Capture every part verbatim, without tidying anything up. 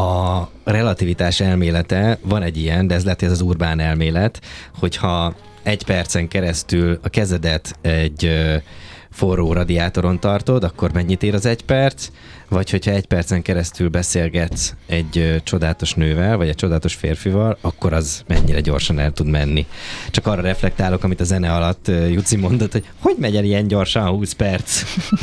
a relativitás elmélete, van egy ilyen, de ez lehet, hogy ez az urbán elmélet, hogyha egy percen keresztül a kezedet egy forró radiátoron tartod, akkor mennyit ér az egy perc, vagy hogyha egy percen keresztül beszélgetsz egy ö, csodálatos nővel, vagy egy csodálatos férfival, akkor az mennyire gyorsan el tud menni. Csak arra reflektálok, amit a zene alatt ö, Juci mondott, hogy hogy megy el ilyen gyorsan húsz perc?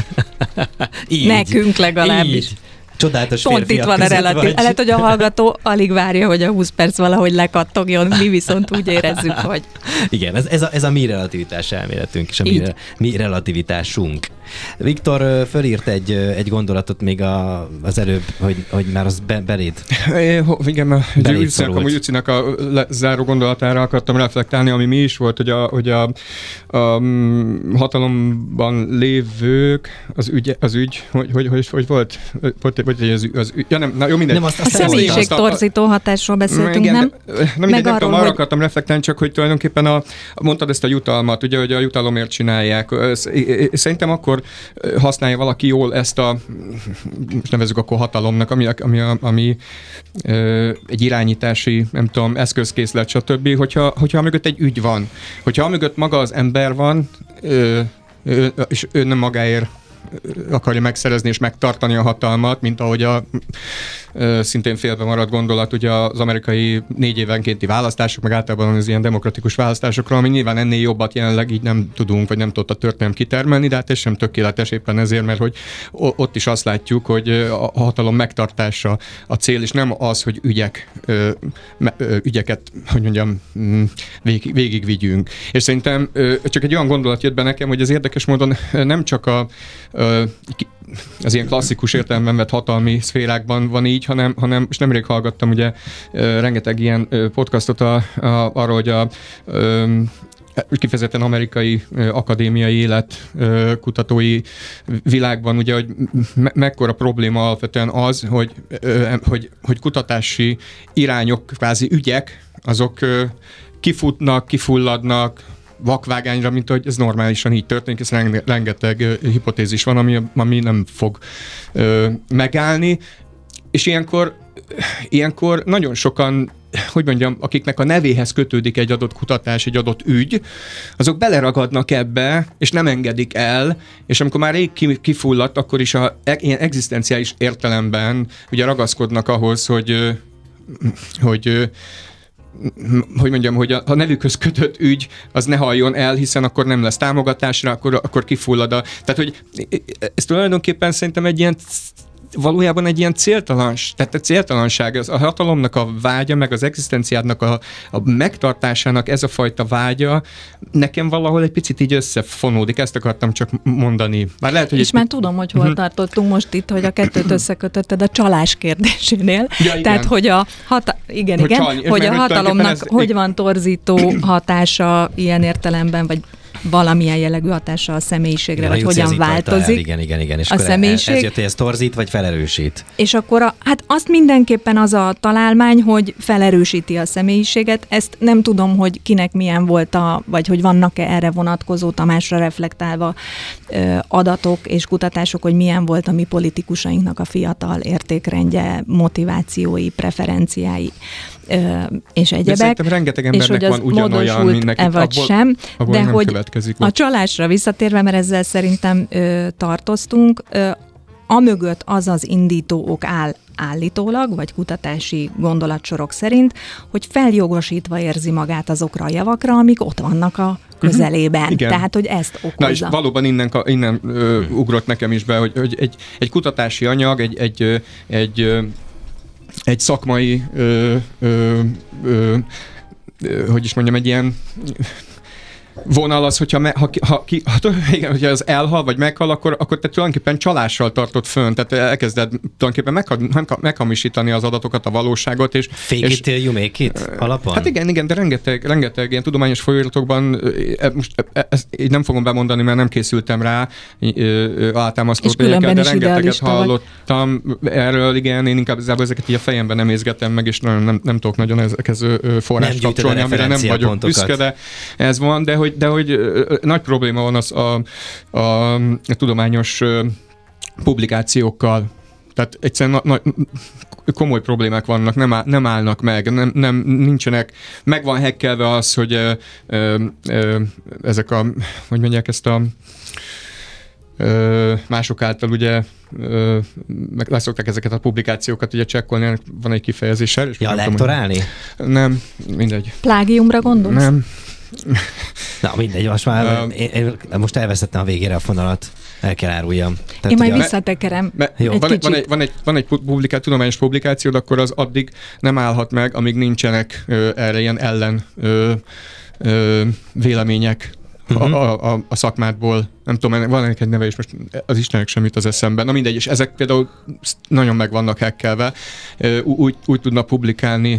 Így, nekünk legalábbis. Így. Csodálatos pont itt van a relatív. Lehet, hogy a hallgató alig várja, hogy a húsz perc valahogy lekattogjon, mi viszont úgy érezzük, hogy... Igen, ez, ez, a, ez a mi relativitás elméletünk, és a mi, mi relativitásunk. Viktor fölírt egy, egy gondolatot még a, az előbb, hogy, hogy már az be, beléd. É, igen, mert Jucinak a záró gondolatára akartam reflektálni, ami mi is volt, hogy a, hogy a, a hatalomban lévők, az ügy, az ügy hogy, hogy, hogy, hogy volt? Vagy az, az ügy, ja nem, na jó, mindegy. Nem, azt, a személyiségtorzító hatásról beszéltünk, igen, nem? Nem, mindegy, nem tudom, arra akartam reflektálni, csak hogy tulajdonképpen a, mondtad ezt a jutalmat, ugye, hogy a jutalomért csinálják. Szerintem akkor használja valaki jól ezt a, most nevezzük akkor hatalomnak, ami, ami, ami ö, egy irányítási, nem tudom, eszközkészlet, stb., hogyha, hogyha mögött egy ügy van. Hogyha mögött maga az ember van, ö, ö, és ő nem magáért akarja megszerezni és megtartani a hatalmat, mint ahogy a ö, szintén félbe maradt gondolat, ugye az amerikai négy évenkénti választások, meg általában az ilyen demokratikus választásokról, ami nyilván ennél jobbat jelenleg így nem tudunk, vagy nem tudott a történelem kitermelni, de hát ez sem tökéletes éppen ezért, mert hogy ott is azt látjuk, hogy a hatalom megtartása a cél, és nem az, hogy ügyek, ö, ö, ügyeket, hogy mondjam, végig, végigvigyünk. És szerintem ö, csak egy olyan gondolat jött be nekem, hogy az érdekes módon nem csak a az ilyen klasszikus értelemben vett hatalmi szférákban van így, hanem, hanem és nemrég hallgattam ugye rengeteg ilyen podcastot a, a, arról, hogy a, a kifejezetten amerikai akadémiai életkutatói világban, ugye, hogy me- mekkora probléma alapvetően az, hogy, hogy, hogy kutatási irányok, kvázi ügyek, azok kifutnak, kifulladnak, vakvágányra, mint hogy ez normálisan így történik, ez rengeteg uh, hipotézis van, ami, ami nem fog uh, megállni, és ilyenkor, ilyenkor nagyon sokan, hogy mondjam, akiknek a nevéhez kötődik egy adott kutatás, egy adott ügy, azok beleragadnak ebbe, és nem engedik el, és amikor már rég kifulladt, akkor is a, ilyen egzisztenciális értelemben ugye ragaszkodnak ahhoz, hogy, hogy hogy mondjam, hogy a, a nevükhöz kötött ügy az ne halljon el, hiszen akkor nem lesz támogatásra, akkor, akkor kifullad a... Tehát, hogy ez tulajdonképpen szerintem egy ilyen valójában egy ilyen céltalans, tehát a céltalanság, a hatalomnak a vágya, meg az egzisztenciádnak a, a megtartásának ez a fajta vágya nekem valahol egy picit így összefonódik, ezt akartam csak mondani. Már lehet, hogy és egy... már tudom, hogy hol uh-huh. tartottunk most itt, hogy a kettőt összekötötted a csalás kérdésénél. Ja, tehát, hogy a, hata... igen, hogy, igen, csalni, hogy a hatalomnak ez... hogy van torzító hatása ilyen értelemben, vagy valamilyen jellegű hatása a személyiségre, ja, vagy hogyan változik. Igen, igen, igen. És a személyiség. Ez jött, hogy ez torzít, vagy felerősít. És akkor a, hát azt mindenképpen az a találmány, hogy felerősíti a személyiséget. Ezt nem tudom, hogy kinek milyen volt a, vagy hogy vannak-e erre vonatkozó, Tamásra reflektálva ö, adatok és kutatások, hogy milyen volt a mi politikusainknak a fiatal értékrendje, motivációi, preferenciái. Ö, és egyebek. Szerintem rengeteg embernek van ugyanolyan, mint nekik. Vagy abból, sem, abból de nem hogy következik. A csalásra visszatérve, mert ezzel szerintem ö, tartoztunk, ö, amögött az az indító ok áll állítólag, vagy kutatási gondolatsorok szerint, hogy feljogosítva érzi magát azokra a javakra, amik ott vannak a közelében. Uh-huh. Tehát, hogy ezt okozza. Na és valóban innen, innen ö, ugrott nekem is be, hogy, hogy egy, egy kutatási anyag, egy, egy, egy, egy szakmai ö, ö, ö, ö, hogy is mondjam, egy ilyen vonal az, hogyha, me, ha, ha, ki, ha, igen, hogyha az elhal, vagy meghal, akkor, akkor te tulajdonképpen csalással tartod fönn, tehát elkezded tulajdonképpen meg, meghamisítani az adatokat, a valóságot. És, Fake és, it till you make it alapon? Hát igen, igen, de rengeteg, rengeteg ilyen tudományos folyóiratokban, most ezt így nem fogom bemondani, mert nem készültem rá, alátámasztó példekkel, de rengeteget hallottam vagy. Erről, igen, én inkább ezeket így a fejemben nem észgetem meg, és nem, nem, nem tudok nagyon ezekhez forrást kapcsolni, amire nem vagyok pontokat. büszke, de ez van, de hogy, de hogy ö, nagy probléma van az a, a, a tudományos ö, publikációkkal. Tehát egyszerűen na, na, komoly problémák vannak, nem, áll, nem állnak meg, nem, nem nincsenek, meg van hekkelve az, hogy ö, ö, ö, ezek a, hogy mondják ezt a Ö, mások által ugye ö, meg leszokták ezeket a publikációkat ugye csekkolni, van egy kifejezés erre. Ja, lektorálni? Nem, mindegy. Plágiumra gondolsz? Nem. Na mindegy, most már um, én, én most elveszettem a végére a fonalat, el kell áruljam. Tehát, én majd ugye, visszatekerem me, egy van, kicsit. Van egy, van egy, van egy publiká, tudományos publikációd, akkor az addig nem állhat meg, amíg nincsenek ö, erre ilyen ellen ö, ö, vélemények uh-huh. a, a, a szakmádból. Nem tudom, van ennek egy neve, és most az Istenek sem jut az eszemben. Na mindegy, és ezek például nagyon meg vannak hekkelve. Úgy, úgy tudnak publikálni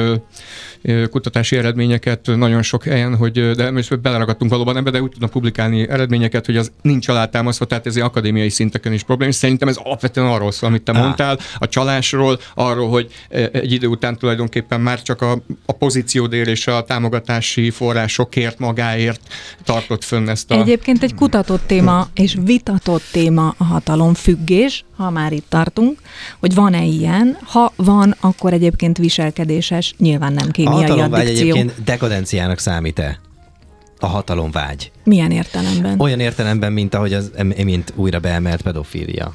kutatási eredményeket nagyon sok helyen, hogy de most beleragadtunk valóban ebbe, de úgy tudnak publikálni eredményeket, hogy az nincs alátámasztva, tehát ez akadémiai szinteken is probléma, és szerintem ez alapvetően arról szól, amit te ah. mondtál, a csalásról, arról, hogy egy idő után tulajdonképpen már csak a, a pozíciódért és a támogatási forrásokért, magáért tartott fönn ezt a... Egyébként egy kutatott téma és vitatott téma a hatalomfüggés, ha már itt tartunk, hogy van-e ilyen, ha van, akkor egyébként viselkedéses, nyilván nem kémiai addikció. A hatalomvágy egyébként dekadenciának számít-e? A hatalomvágy. Milyen értelemben? Olyan értelemben, mint ahogy az mint újra beemelt pedofília.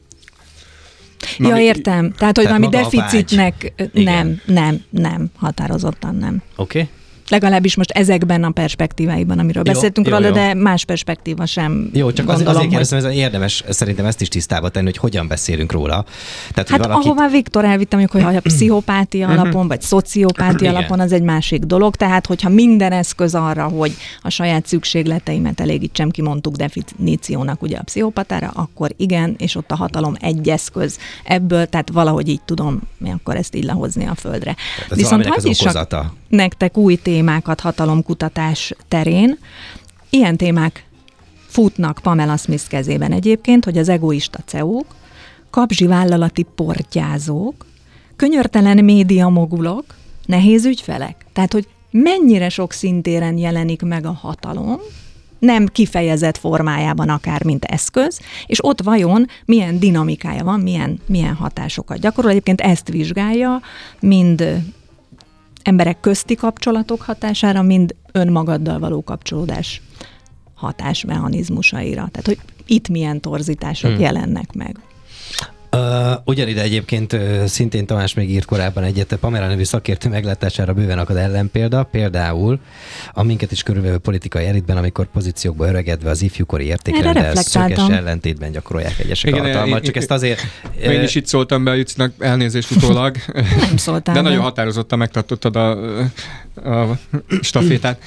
Ja, Mami, értem. Tehát, hogy tehát valami deficitnek vágy. nem, nem, nem, határozottan nem. Oké. Okay. Legalábbis most ezekben a perspektíváiban, amiről jó, beszéltünk jó, róla, jó. De más perspektíva sem. Jó, csak gondolom, az, azért kérdeztem, hogy... ez érdemes szerintem ezt is tisztába tenni, hogy hogyan beszélünk róla. Tehát, hát valakit... ahová Viktor elvittem, hogy a pszichopátia alapon, vagy szociopátia alapon, az egy másik dolog. Tehát, hogyha minden eszköz arra, hogy a saját szükségleteimet elégítsem, kimondtuk definíciónak ugye a pszichopatára, akkor igen, és ott a hatalom egy eszköz ebből, tehát valahogy így tudom, mi akkor ezt így lehozni a földre. Viszont hadd is nektek új témákat hatalomkutatás terén. Ilyen témák futnak Pamela Smith kezében egyébként, hogy az egoista cé e ó-k, kapzsi vállalati portyázók, könyörtelen médiamogulok, nehéz ügyfelek. Tehát, hogy mennyire sok szintéren jelenik meg a hatalom, nem kifejezett formájában akár, mint eszköz, és ott vajon milyen dinamikája van, milyen, milyen hatásokat gyakorol. Egyébként ezt vizsgálja, mind emberek közti kapcsolatok hatására, mind önmagaddal való kapcsolódás hatásmechanizmusaira. Tehát, hogy itt milyen torzítások hmm. jelennek meg. Uh, ugyanide egyébként uh, szintén Tamás még írt korábban egyet, Pamela nevű szakértő meglátására bőven akad ellenpélda, például a minket is körülvevő politikai elitben, amikor pozíciókba öregedve az ifjúkori értékrenddel szöges ellentétben gyakorolják egyesek a hatalmat. Csak ezt azért... Én uh, is itt szóltam be a Jucinak, elnézést utólag. Nem szóltál. De nagyon határozottan megtartottad a, a stafétát.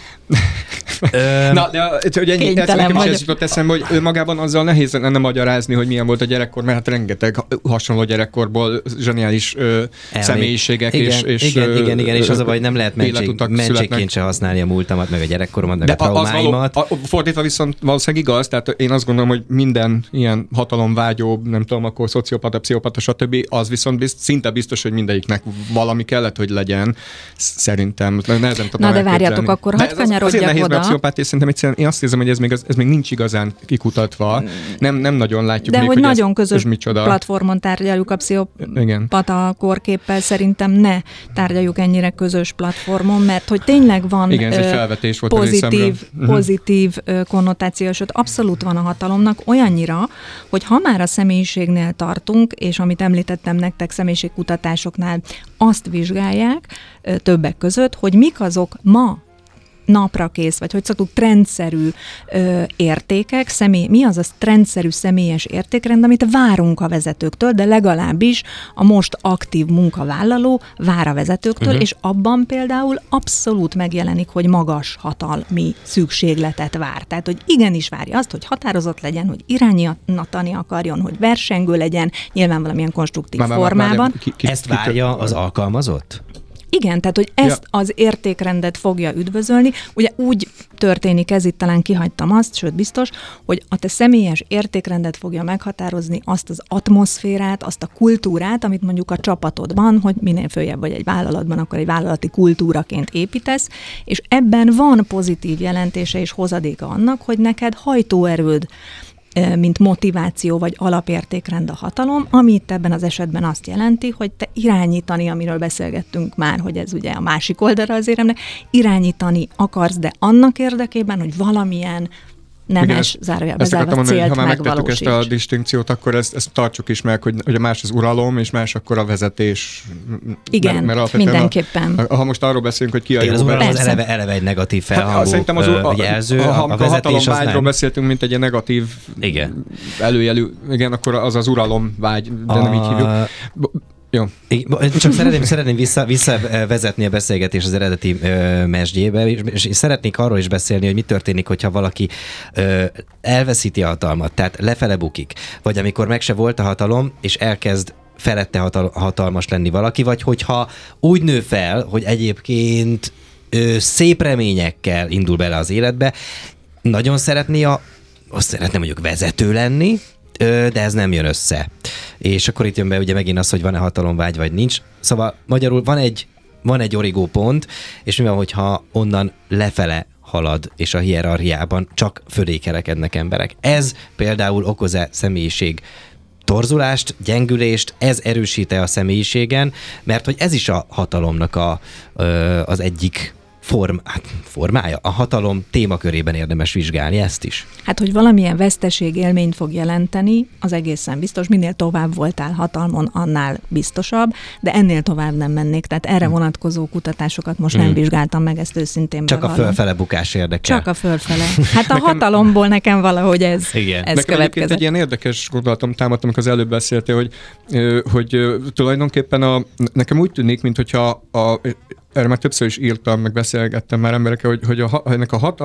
Na, de hogy ennyi, nekem is ez jutott eszembe, hogy önmagában azzal nehéz lenne magyarázni, hogy milyen volt a gyerekkor, mert hát rengeteg hasonló gyerekkorból zseniális ö, személyiségek igen, és, és igen, igen, igen, és az a baj, hogy nem lehet mentség, mentségként se használni a múltamat, meg a gyerekkoromat, meg de a traumáimat. Az való, a, fordítva viszont valószínűleg igaz, tehát én azt gondolom, hogy minden ilyen hatalomvágyó, nem tudom, akkor szociopata, pszichopata, stb. Az viszont bizt, szinte biztos, hogy mindegyiknek valami kellett, hogy legyen. Szerintem. Nehezen tudom Na de várjatok, akkor hadd kanyarodjak oda. Pszichopátia, szerintem egyszerűen én azt érzem, hogy ez még, ez még nincs igazán kikutatva. Nem, nem nagyon látjuk de még, hogy, hogy nagyon ez, közös ez platformon tárgyaljuk a pszichopata korképpel, szerintem ne tárgyaljuk ennyire közös platformon, mert hogy tényleg van igen, ez egy felvetés volt pozitív, pozitív konnotáció, sőt abszolút van a hatalomnak olyannyira, hogy ha már a személyiségnél tartunk, és amit említettem nektek személyiségkutatásoknál, azt vizsgálják többek között, hogy mik azok ma napra kész, vagy hogy szoktuk, trendszerű ö, értékek, személy, mi az az trendszerű személyes értékrend, amit várunk a vezetőktől, de legalábbis a most aktív munkavállaló vár a vezetőktől, uh-huh. és abban például abszolút megjelenik, hogy magas hatalmi szükségletet vár. Tehát, hogy igenis várja azt, hogy határozott legyen, hogy irányítani akarjon, hogy versengő legyen, nyilván valamilyen konstruktív már, formában. Már, már, ki, ki, Ezt várja az alkalmazott? Igen, tehát, hogy ezt ja. az értékrendet fogja üdvözölni. Ugye úgy történik ez, itt talán kihagytam azt, sőt biztos, hogy a te személyes értékrendet fogja meghatározni azt az atmoszférát, azt a kultúrát, amit mondjuk a csapatodban, hogy minél följebb vagy egy vállalatban, akkor egy vállalati kultúraként építesz, és ebben van pozitív jelentése és hozadéka annak, hogy neked hajtóerőd mint motiváció vagy alapértékrend a hatalom, ami itt ebben az esetben azt jelenti, hogy te irányítani, amiről beszélgettünk már, hogy ez ugye a másik oldalra az éremnek, irányítani akarsz, de annak érdekében, hogy valamilyen nemes, zárójelbe zárva célt ha már megtettük megvalósíts. ezt a distinkciót, akkor ezt, ezt tartsuk is meg, hogy, hogy a más az uralom, és más akkor a vezetés. Igen, mert, mert mindenképpen. A, ha most arról beszélünk, hogy ki a jó az uralom, az eleve, eleve egy negatív felhangú az, a, jelző, a, a, a, a vezetés hatalomvágyról beszéltünk, mint egy ilyen negatív igen. előjelű, igen, akkor az az uralomvágy, de a... nem így hívjuk. Jó. Csak szeretném, szeretném vissza, visszavezetni a beszélgetés az eredeti ö, mesdjébe, és szeretnék arról is beszélni, hogy mi történik, hogyha valaki ö, elveszíti a hatalmat, tehát lefele bukik, vagy amikor meg se volt a hatalom, és elkezd felette hatal- hatalmas lenni valaki, vagy hogyha úgy nő fel, hogy egyébként ö, szép reményekkel indul bele az életbe, nagyon szeretné a, azt szeretné mondjuk vezető lenni, de ez nem jön össze. És akkor itt jön be ugye megint az, hogy van-e hatalomvágy, vagy nincs. Szóval magyarul van egy, van egy origó pont, és mi van, hogyha onnan lefele halad, és a hierarchiában csak fölé kerekednek emberek. Ez például okoz-e személyiség torzulást, gyengülést, ez erősít-e a személyiségen, mert hogy ez is a hatalomnak a, az egyik Form, hát formája. A hatalom témakörében érdemes vizsgálni ezt is. Hát, hogy valamilyen veszteség élményt fog jelenteni, az egészen biztos. Minél tovább voltál hatalmon, annál biztosabb, de ennél tovább nem mennék. Tehát erre vonatkozó kutatásokat most nem hmm. vizsgáltam meg, ezt őszintén Csak bevallom. a fölfele bukás érdekel. Csak a fölfele. Hát a hatalomból nekem valahogy ez, igen. ez nekem következett. egy ilyen érdekes gondolatom támadt, amikor az előbb beszéltél, hogy, hogy tulajdonképpen a, nekem úgy tűnik, mintha a erre már többször is írtam, meg beszélgettem már emberekkel, hogy, hogy a, ennek a hat,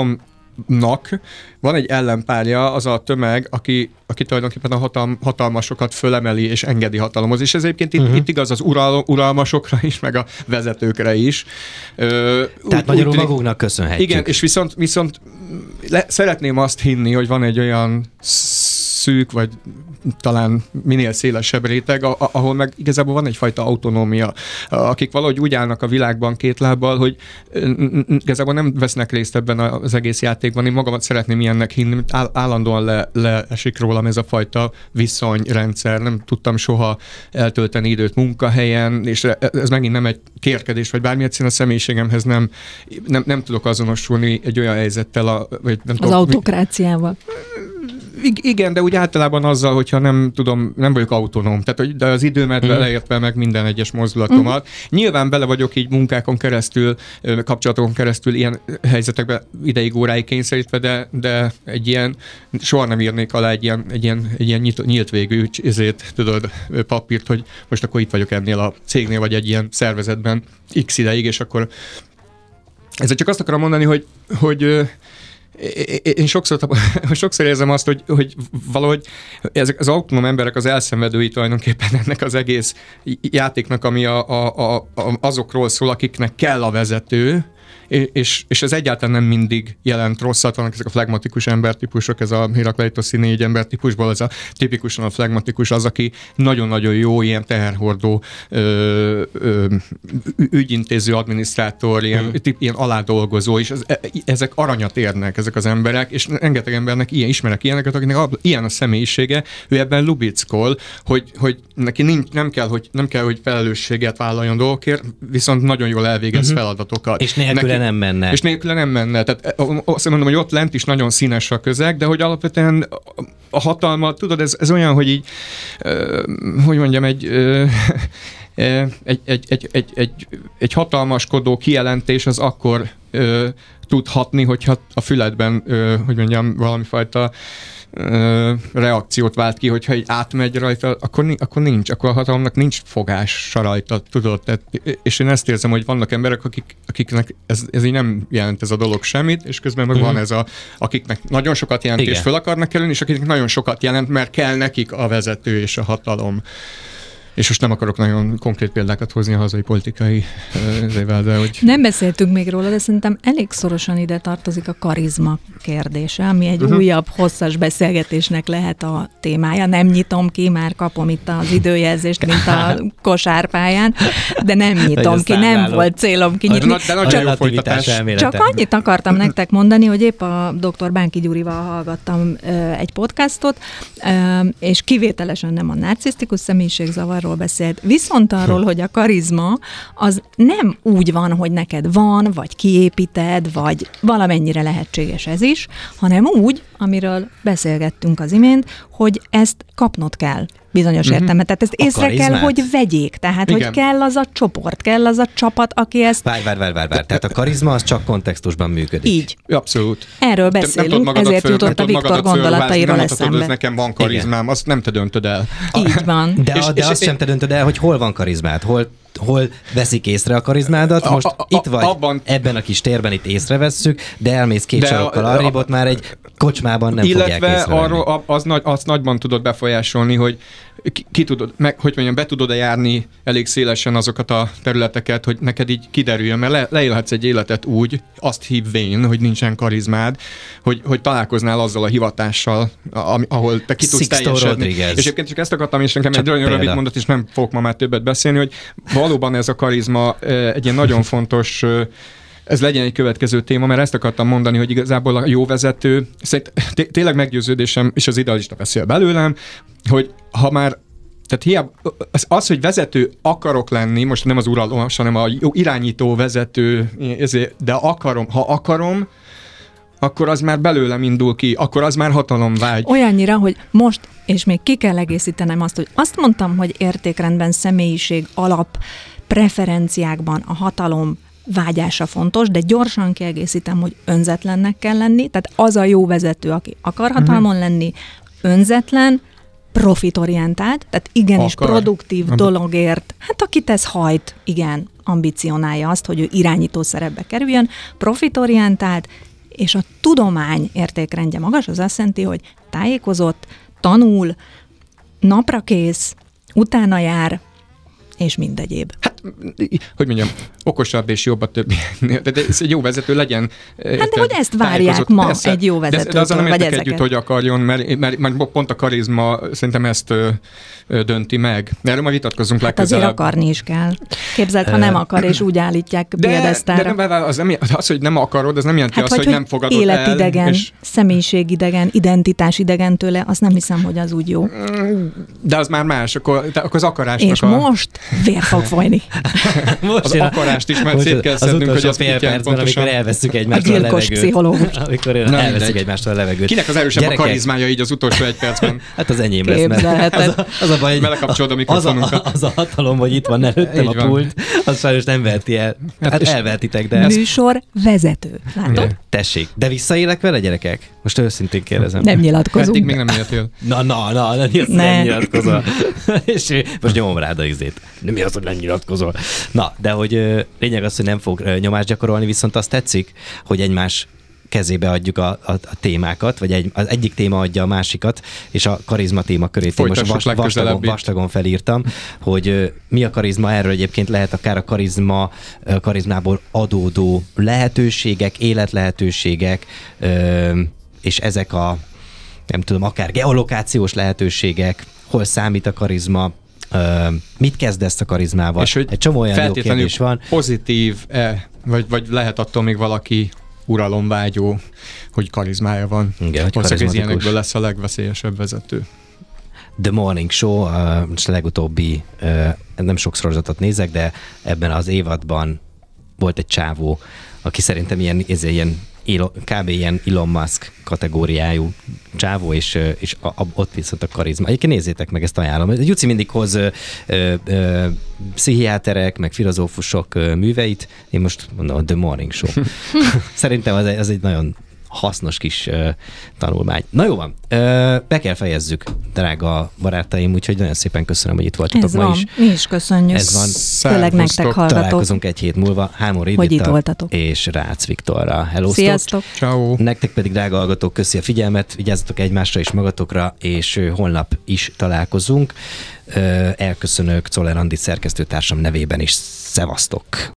hatalomnak van egy ellenpárja, az a tömeg, aki, aki tulajdonképpen a hatalm, hatalmasokat fölemeli és engedi hatalomhoz. És ez egyébként itt, uh-huh. itt igaz az ural, uralmasokra is, meg a vezetőkre is. Ö, Tehát úgy, magyarul úgy, maguknak köszönhetjük. Igen, és viszont, viszont le, szeretném azt hinni, hogy van egy olyan szűk, vagy talán minél szélesebb réteg, ahol meg igazából van egyfajta autonómia, akik valahogy úgy állnak a világban két lábbal, hogy igazából nem vesznek részt ebben az egész játékban. Én magamat szeretném ilyennek hinni, állandóan le, leesik rólam ez a fajta viszonyrendszer. Nem tudtam soha eltölteni időt munkahelyen, és ez megint nem egy kérkedés, vagy bármi, egyszerűen a személyiségemhez nem, nem, nem tudok azonosulni egy olyan helyzettel. A, vagy nem az tudom, autokráciával. Igen, de úgy általában azzal, hogyha nem tudom, nem vagyok autonóm, tehát de az időmet mm. beleértve meg minden egyes mozdulatomat. Mm. Nyilván bele vagyok így munkákon keresztül, kapcsolatokon keresztül ilyen helyzetekbe ideig, óráig kényszerítve, de, de egy ilyen, soha nem írnék alá egy ilyen, egy ilyen, egy ilyen nyílt, nyílt végű ezért, tudod, papírt, hogy most akkor itt vagyok ennél a cégnél, vagy egy ilyen szervezetben x ideig, és akkor ezzel csak azt akarom mondani, hogy, hogy én sokszor, sokszor érzem azt, hogy, hogy valahogy ezek az autonóm emberek az elszenvedői tulajdonképpen ennek az egész játéknak, ami a, a, a, azokról szól, akiknek kell a vezető, és, és ez egyáltalán nem mindig jelent rosszat, vannak ezek a flegmatikus embertípusok, ez a Herakleitoszi négy embertípusból, ez a tipikusan a flegmatikus az, aki nagyon-nagyon jó ilyen teherhordó ö, ö, ügyintéző adminisztrátor, ilyen, hmm. tip, ilyen aládolgozó, és ez, ezek aranyat érnek, ezek az emberek, és rengeteg embernek ilyen, ismerek ilyeneket, akinek ilyen a személyisége, ő ebben lubickol, hogy, hogy neki nincs, nem, kell, hogy, nem kell, hogy felelősséget vállaljon dolgokért, viszont nagyon jól elvégez hmm. feladatokat. És nélküle nem menne. És nélküle nem menne. Tehát azt mondom, hogy ott lent is nagyon színes a közeg, de hogy alapvetően a hatalma, tudod, ez, ez olyan, hogy így, uh, hogy mondjam, egy, uh, egy, egy, egy, egy, egy, egy hatalmaskodó kijelentés az akkor uh, tud hatni, hogyha a füledben, uh, hogy mondjam, valami fajta reakciót vált ki, hogyha így átmegy rajta, akkor, akkor nincs, akkor a hatalomnak nincs fogása rajta, tudod? Tehát, és én ezt érzem, hogy vannak emberek, akik, akiknek ez, ez így nem jelent ez a dolog semmit, és közben meg uh-huh. van ez a, akiknek nagyon sokat jelent, igen. és föl akarnak kerülni, és akiknek nagyon sokat jelent, mert kell nekik a vezető és a hatalom. És most nem akarok nagyon konkrét példákat hozni a hazai politikai ezével, de hogy... Nem beszéltünk még róla, de szerintem elég szorosan ide tartozik a karizma kérdése, ami egy uh-huh. újabb, hosszas beszélgetésnek lehet a témája. Nem nyitom ki, már kapom itt az időjelzést, mint a kosárpályán, de nem nyitom ki, nem szálláló. volt célom kinyitni. De nagyon jó folytatás. Csak annyit akartam nektek mondani, hogy épp a doktor Bánki Gyurival hallgattam ö, egy podcastot, ö, és kivételesen nem a narcisztikus személyiségzavarról beszélt, viszont arról, hogy a karizma az nem úgy van, hogy neked van, vagy kiépíted, vagy valamennyire lehetséges ez is, hanem úgy, amiről beszélgettünk az imént, hogy ezt kapnod kell bizonyos uh-huh. értelmet. Tehát ezt A észre karizmát? kell, hogy vegyék. Tehát, Igen. hogy kell az a csoport, kell az a csapat, aki ezt... Várj, várj, várj, várj, várj. Tehát a karizma az csak kontextusban működik. Így. Abszolút. Erről Te- beszélünk, ezért föl, jutott a Viktor gondolatairól nem eszembe. hogy nekem van karizmám, azt nem te döntöd el. Így van. De, És- a, de és- azt és- sem te döntöd el, hogy hol van karizmád, hol, hol veszik észre a karizmádat. A- Most a- a- itt vagy, abban- ebben a kis térben itt észrevesszük, de elmész két De sarokkal a- arrébb, a- ott már egy kocsmában nem fogják Illetve észrevenni. arról az nagy, azt nagyban tudod befolyásolni, hogy ki, ki tudod, meg, hogy mondjam, be tudod-e járni elég szélesen azokat a területeket, hogy neked így kiderüljön, mert le, leélhetsz egy életet úgy, azt hívvén, hogy nincsen karizmád, hogy, hogy találkoznál azzal a hivatással, ami, ahol te ki tudsz Sixto teljesedni. Rodriguez. És egyébként csak ezt akartam, és nekem Csak egy nagyon példa. rövid mondat, és nem fogok ma már többet beszélni, hogy valóban ez a karizma eh, egy ilyen nagyon fontos eh, ez legyen egy következő téma, mert ezt akartam mondani, hogy igazából a jó vezető, szerint té- tényleg meggyőződésem, és az idealista beszél belőlem, hogy ha már, tehát hiába, az, az, hogy vezető akarok lenni, most nem az uralom, hanem a jó irányító vezető, ezért, de akarom, ha akarom, akkor az már belőlem indul ki, akkor az már hatalomvágy. Olyannyira, hogy most, és még ki kell egészítenem azt, hogy azt mondtam, hogy értékrendben, személyiség, alap, preferenciákban a hatalom vágyása fontos, de gyorsan kiegészítem, hogy önzetlennek kell lenni, tehát az a jó vezető, aki akar hatalmon lenni, önzetlen, profitorientált, tehát igenis Akar. produktív Ambi- dologért, hát akit ez hajt, igen, ambicionálja azt, hogy ő irányító szerepbe kerüljön, profitorientált, és a tudomány értékrendje magas, az azt jelenti, hogy tájékozott, tanul, naprakész, utána jár, és mindegyéb. Hát, hogy mondjam, okosabb és jobb a többieknél. De ez egy jó vezető legyen. Hát de hogy ezt várják ma Persze, egy jó de, vezetőtől, de azzal nem vagy értek ezeket. együtt, hogy akarjon, mert, mert, mert pont a karizma szerintem ezt ö, ö, dönti meg. Erről majd vitatkozunk Hát azért legközelebb. akarni is kell. Képzeld, ha nem akar, és úgy állítják De, de piedesztára. nem, az, nem, az, hogy nem akarod, az nem jelenti Hát azt, vagy, hogy nem fogadod életidegen, el. És, személyiségidegen, identitásidegen tőle, azt nem hiszem, hogy az úgy jó. de az már más, akkor, akkor az akarásnak És a... most vér fog folyni. Most Az jön a- akarást is, mert most szét kell az szednünk, utolsó hogy azt fél mit jelent percben, amikor pontosan. elveszük A egymástól a gyilkos levegőt. pszichológus. Amikor Na, elveszük mindegy. egymástól a levegőt. Kinek az erősebb Gyerekek, a karizmája így az utolsó egy percben? Hát az enyém lesz, mert Képzelheted. az a, az a baj, hogy Belekapcsolod a az a, mikrofonunkat. az a hatalom, hogy itt van előttem Így a van. pult, az sajnos nem verti el. Hát és- elvertitek, de ezt... Műsor vezető. Látod? Igen. Tessék, de visszaélek vele, gyerekek? Most őszintén kérdezem. Nem nyilatkozunk. Eddig még nem éltél. Na, na, na, na, mi az, hogy Ne. nem nyilatkozol? És most nyomom rád a izét. Nem mi az, hogy nem nyilatkozol? Na, de hogy ö, lényeg az, hogy nem fog ö, nyomást gyakorolni, viszont azt tetszik, hogy egymás kezébe adjuk a, a, a témákat, vagy egy, az egyik téma adja a másikat, és a karizma téma körét én most Folytassuk vas, vastagon, legközelebb itt. vastagon felírtam, hogy ö, mi a karizma, erről egyébként lehet akár a karizma, ö, karizmából adódó lehetőségek, életlehetőségek, ö, és ezek a nem tudom, akár geolokációs lehetőségek, hol számít a karizma, ö, mit kezdesz a karizmával. És hogy egy csomó olyan jó feltétlenül kérdés van. pozitív-e, vagy, vagy lehet attól még valaki uralomvágyó, hogy karizmája van. Igen, hogy Valószínűleg ez karizmatikus. ilyenekből lesz a legveszélyesebb vezető. The Morning Show, uh, most a legutóbbi, uh, nem sok sorozatot nézek, de ebben az évadban volt egy csávó, aki szerintem ilyen, ez ilyen Elon, kb. Ilyen Elon Musk kategóriájú csávó, és, ö, és a, a, ott viszont a karizma. Egyébként nézzétek meg, ezt ajánlom. Juci mindig hoz ö, ö, ö, pszichiáterek, meg filozófusok ö, műveit. Én most mondom, a The Morning Show. Szerintem az egy, az egy nagyon hasznos kis uh, tanulmány. Na jó van, uh, be kell fejezzük, drága barátaim, úgyhogy nagyon szépen köszönöm, hogy itt voltatok Ez ma van. is. Mi is köszönjük. Ez van. Főleg nektek Szervusztok. hallgatók. Találkozunk egy hét múlva. Hámor Hogy itt Edittel voltatok. és Rácz Viktorral. Hello, Sziasztok! Ciao. Nektek pedig, drága hallgatók, köszi a figyelmet, vigyázzatok egymásra és magatokra, és ö, holnap is találkozunk. Ö, Elköszönök Czoller Andi szerkesztőtársam nevében is. Szevasztok!